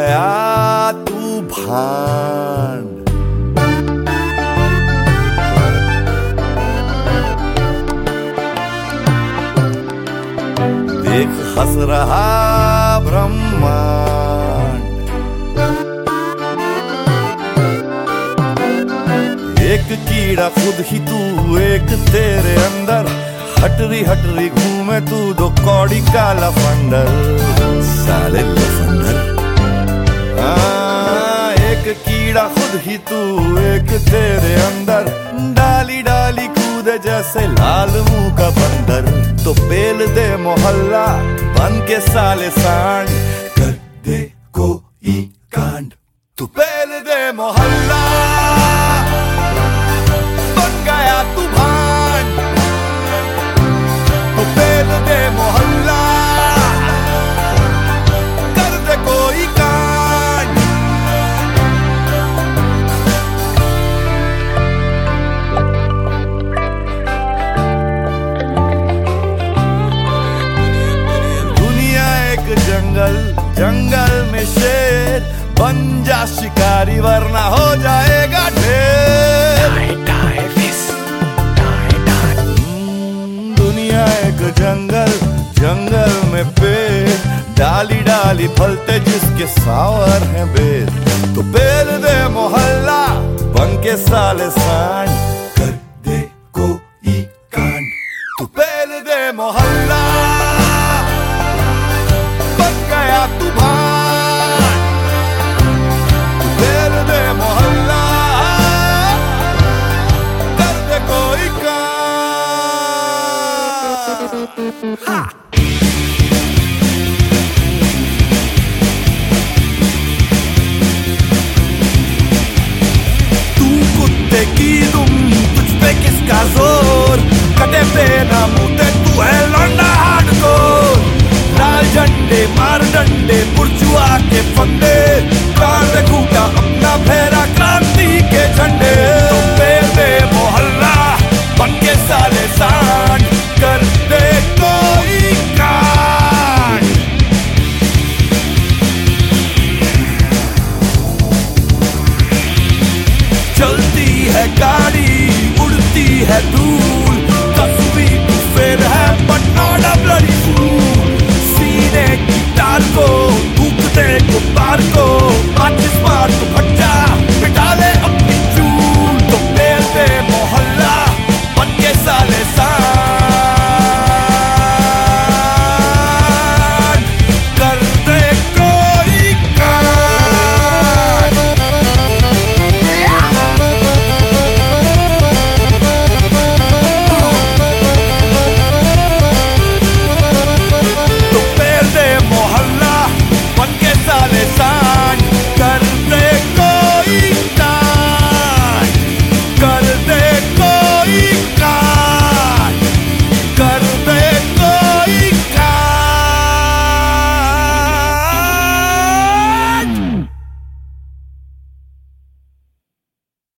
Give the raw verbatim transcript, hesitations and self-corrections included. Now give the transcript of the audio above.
गया तू भान। देख हंस रहा ब्रह्मांड, एक कीड़ा खुद ही तू, एक तेरे अंदर, हटरी हटरी घूमे तू दो कौड़ी का लफंडर, साले लफंडर। हाँ, एक कीड़ा खुद ही तू, एक तेरे अंदर, डाली डाली कूदे जैसे लाल मुंह का बंदर। तो पेल दे मोहल्ला बन के साले सांड, कर दे कोई कांड। तू पेल दे मोहल्ला बन गया तू भांड, तू पेल दे मोहल्ला कर दे कोई कांड। जंगल जंगल में शेर बन जा शिकारी, वरना हो जाएगा ढेर। दुनिया एक जंगल जंगल में पेड़, डाली डाली फलते जिसके सावर हैं बेर। तो पेल दे मोहल्ला बन के साले सांड, कर दे कोई कांड। तू पेल दे मोहल्ला तू भान, तू पेल दे मोहल्ला कर दे कोई काम। तू कुत्ते की तुम, तुझ पे किसका जोर, कटे पे ना मुझे तू है लौंडा हार्डकोर। लाल झंडे मार डंडे पुरचुआ के फंदे, कान में खूटा